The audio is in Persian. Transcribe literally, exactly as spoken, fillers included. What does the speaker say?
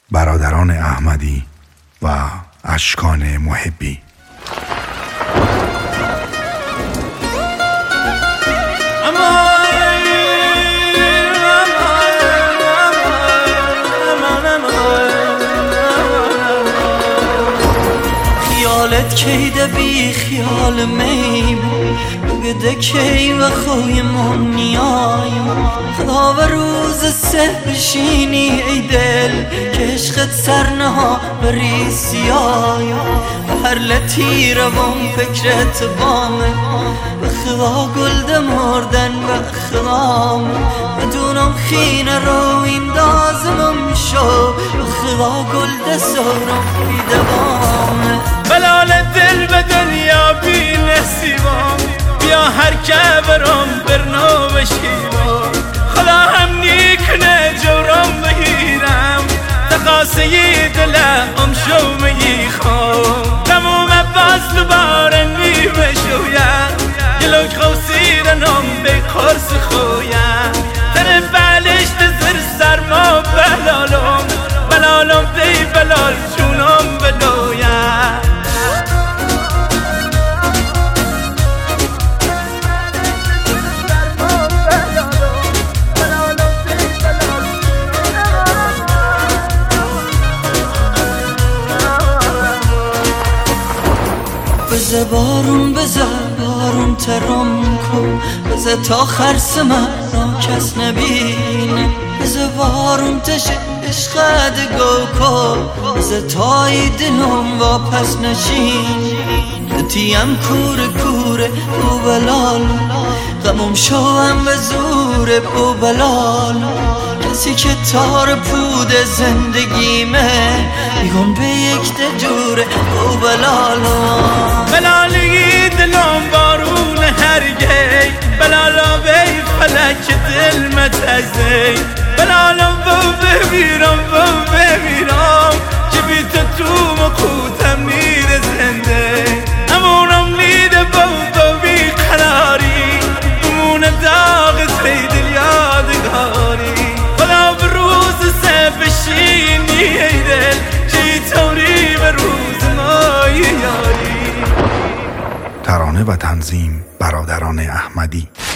برادران احمدی و اشکان محبی. خیالت کیده بی خیال میمون بگده کی و خوی من نیای خدا و روز سه بشینی ای دل که عشقت سرنها بری سیای هر لطی روان فکرت بامه به خدا گلده مردن به خدا بدونم خینه رو این دازمم شو به خدا گلده سورم بی دوامه بلال دل به دنیا بی نصیبم بیا هر که برام برنو بشیبم خدا هم نیکنه جورم بگیرم تقاسه دلم شو میخوام تموم فصل بارن نیمه شویم گلوک خوصیرنم بی قرص خویم تن بلشت زر سرما بلالم بلالم بی بلال جونم بلویم بزه بارون بزه بارون ترم کن بزه تا خرس من کس نبینه بزه بارون تشه عشق دگو کن بزه تای دلم واپس نشین دتیم کوره کوره بو بلال غمم شوم به زور بو بلال کسی که تار پود زندگیمه بیگون به یک دجوره بو بلال بلالی دلم بارون هرگی بلالا بی فلک دل متزی بلالم بو بمیرم بو بمیرم که بی تو تو مقوتم نیر زنده امونم لیده بو بو بی قراری امون داغ سیدل یادگاری خدا به روز سه بشینی ای دل چی توری به روز مایی یاری. ترانه و تنظیم برادران احمدی.